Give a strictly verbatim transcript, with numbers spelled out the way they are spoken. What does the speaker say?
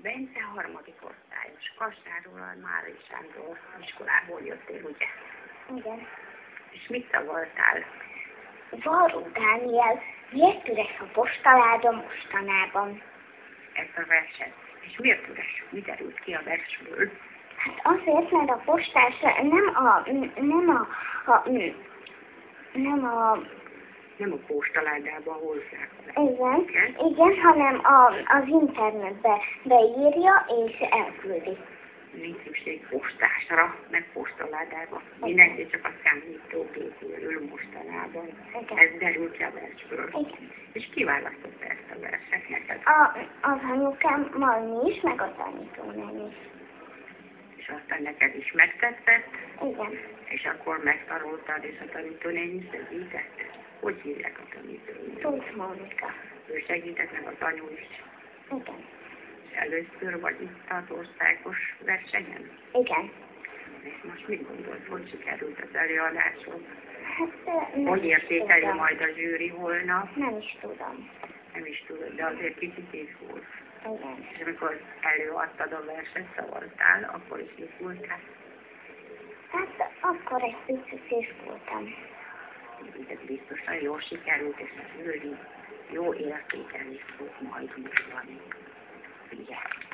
Bence harmadik osztályos, Kassáról Márai Sándor iskolából jöttél, ugye? Igen. És mit szavaltál? Varró Dániel, miért üres a postaláda mostanában? Ezt a verset. És miért üres? Mi derült ki a versből? Hát azért, mert a postás nem a, nem a, a nem a... Nem a postaládában hozzák. Igen, igen, igen, hanem a, az internetbe beírja és elküldi. Nincs szükség postásra, meg postaládába. Mindenki csak a számítógépről ül mostanában. Igen. Ez derül ki a versből. Igen. És ki választotta ezt a verset neked? A, az anyukám, Malmi is, meg a tanítóném is. És aztán neked is megtetszett? Igen. És akkor megtanultad, és a tanítónény is segített? Hogy hívják a tanítónény? Tóth Mónika. Ő segített, meg a tanú is. Igen. És először vagy itt az országos versenyen? Igen. És most mit gondolsz, hogy sikerült az előadásod? Hát nem Hogy is értékeli tudom. majd a zsűri holnap? Nem is tudom. Nem is tudod, de azért kicsit izgulsz. Igen. És amikor előadtad a verset, szavaltál, akkor is izgultál. Hát akkor egy picit izgultam. Ez biztosan jól sikerült, és a zsűri jó értékelést fog majd mondani. Figyelj!